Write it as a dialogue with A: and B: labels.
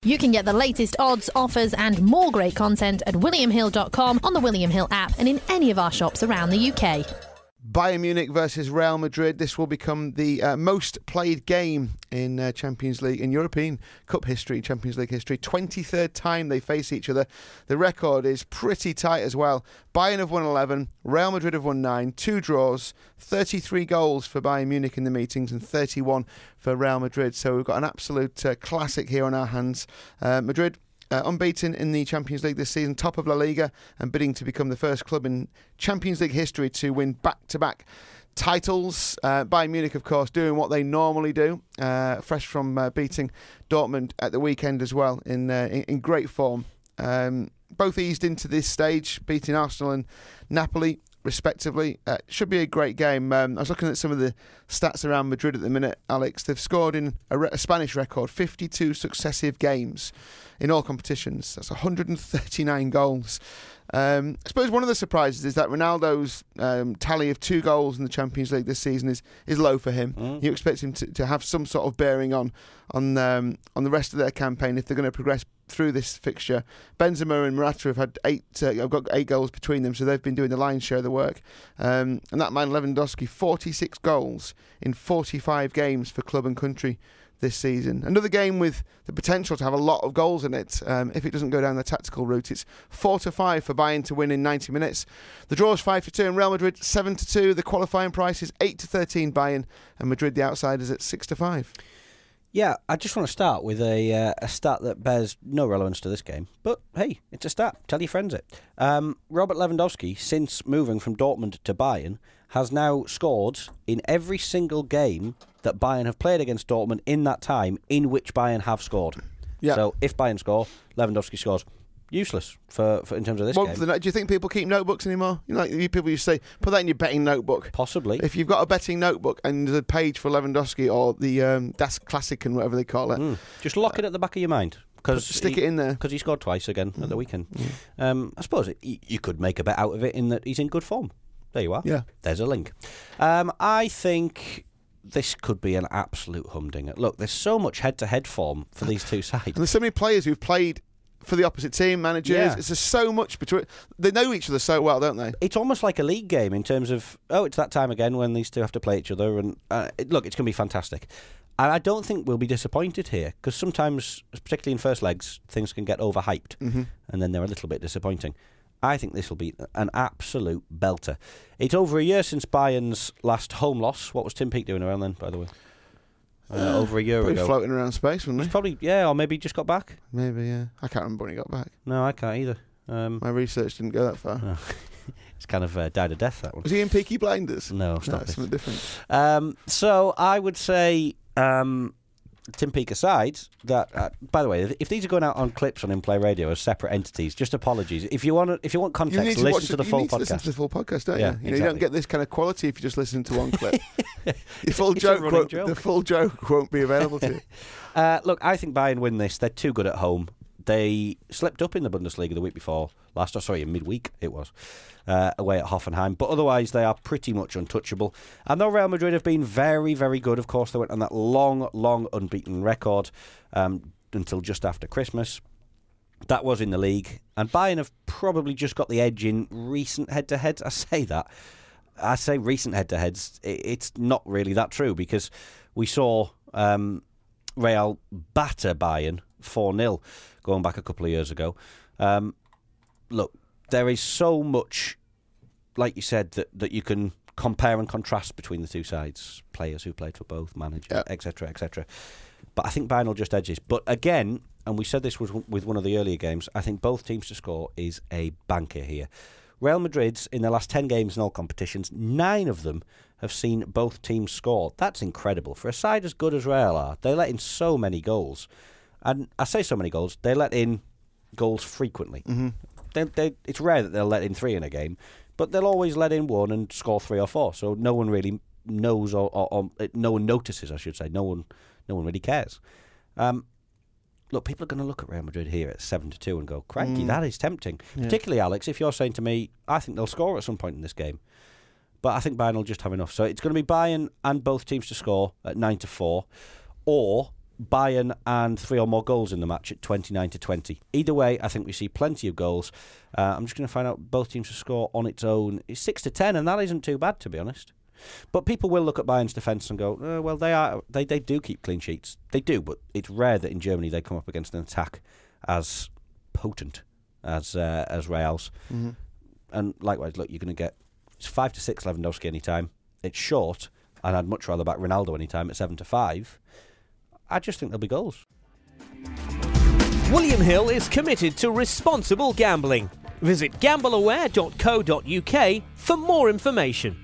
A: You can get the latest odds, offers and more great content at williamhill.com, on the William Hill app and in any of our shops around the UK.
B: Bayern Munich versus Real Madrid. This will become the most played game in Champions League, in European Cup history, Champions League history. 23rd time they face each other. The record is pretty tight as well. Bayern have won 11, Real Madrid have won 9, 2 draws, 33 goals for Bayern Munich in the meetings and 31 for Real Madrid. So we've got an absolute classic here on our hands. Madrid unbeaten in the Champions League this season, top of La Liga, and bidding to become the first club in Champions League history to win back-to-back titles. Bayern Munich, of course, doing what they normally do, fresh from beating Dortmund at the weekend as well, in great form. Both eased into this stage, beating Arsenal and Napoli, respectively. Should be a great game. I was looking at some of the stats around Madrid at the minute, Alex. They've scored in a Spanish record 52 successive games in all competitions. That's 139 goals. I suppose one of the surprises is that Ronaldo's tally of 2 goals in the Champions League this season is low for him. You expect him to have some sort of bearing on the rest of their campaign if they're going to progress through this fixture. Benzema and Morata have had 8 goals between them, so they've been doing the lion's share of the work. And that man Lewandowski, 46 goals in 45 games for club and country this season. Another game with the potential to have a lot of goals in it if it doesn't go down the tactical route. It's 4-5 for Bayern to win in 90 minutes. The draw is 5-2 and Real Madrid 7-2. The qualifying price is 8-13 Bayern, and Madrid the outsiders at 6-5.
C: Yeah, I just want to start with a stat that bears no relevance to this game. But, hey, it's a stat. Tell your friends it. Robert Lewandowski, since moving from Dortmund to Bayern, has now scored in every single game that Bayern have played against Dortmund in that time in which Bayern have scored. Yeah. So, if Bayern score, Lewandowski scores. Useless for in terms of this game.
B: Do you think people keep notebooks anymore? You know, like people used to say, put that in your betting notebook.
C: Possibly.
B: If you've got a betting notebook and there's a page for Lewandowski or the Das Klassiker and whatever they call it.
C: Just lock it at the back of your mind.
B: Stick it in there.
C: Because he scored twice again at the weekend. I suppose you could make a bet out of it in that he's in good form. There you are.
B: Yeah.
C: There's a link. I think this could be an absolute humdinger. Look, there's so much head-to-head form for these two sides.
B: And there's so many players who've played for the opposite team, managers. Yeah. It's just so much between. They know each other so well, don't they?
C: It's almost like a league game in terms of, it's that time again when these two have to play each other. And look, it's going to be fantastic. And I don't think we'll be disappointed here, because sometimes, particularly in first legs, things can get overhyped, and then they're a little bit disappointing. I think this will be an absolute belter. It's over a year since Bayern's last home loss. What was Tim Peake doing around then, by the way? Over a year ago.
B: Floating around space, wasn't he?
C: He's probably, or maybe he just got back.
B: Maybe, yeah. I can't remember when he got back.
C: No, I can't either.
B: My research didn't go that far.
C: No. It's kind of died a death, that one.
B: Was he in Peaky Blinders?
C: No, stop
B: it. Something
C: different. So I would say, Tim Peake aside, that by the way, if these are going out on clips on In Play Radio as separate entities, just apologies. If you want context, listen to the full podcast.
B: Listen to the full podcast, don't you?
C: Exactly.
B: You don't get this kind of quality if you just listen to one clip. The full joke won't be available to you.
C: Look, I think Bayern win this. They're too good at home. They slipped up in the Bundesliga the week before. In midweek it was, away at Hoffenheim. But otherwise, they are pretty much untouchable. And though Real Madrid have been very, very good, of course, they went on that long, long unbeaten record until just after Christmas. That was in the league. And Bayern have probably just got the edge in recent head-to-heads. I say recent head-to-heads. It's not really that true, because we saw Real batter Bayern 4-0 going back a couple of years ago. Look, there is so much, like you said, that you can compare and contrast between the two sides. Players who played for both, managers, etc., etc. But I think Bayern will just edge this. But again, and we said this was with one of the earlier games, I think both teams to score is a banker here. Real Madrid's, in their last 10 games in all competitions, 9 of them have seen both teams score. That's incredible. For a side as good as Real are, they let in so many goals. And I say so many goals, they let in goals frequently. It's rare that they'll let in 3 in a game, but they'll always let in 1 and score 3 or 4. So no one really knows, or no one notices, I should say. No one really cares. Look, people are going to look at Real Madrid here at 7-2 and go, crikey, that is tempting. Yeah. Particularly, Alex, if you're saying to me, I think they'll score at some point in this game. But I think Bayern will just have enough. So it's going to be Bayern and both teams to score at 9-4, or Bayern and 3 or more goals in the match at 29-20. Either way, I think we see plenty of goals. I'm just going to find out both teams to score on its own. It's 6-10, and that isn't too bad, to be honest. But people will look at Bayern's defence and go, well, they do keep clean sheets. They do, but it's rare that in Germany they come up against an attack as potent as Real's. Mm-hmm. And likewise, look, you're going to get 5-6 Lewandowski anytime. It's short, and I'd much rather back Ronaldo anytime at 7-5. I just think there'll be goals.
D: William Hill is committed to responsible gambling. Visit gambleaware.co.uk for more information.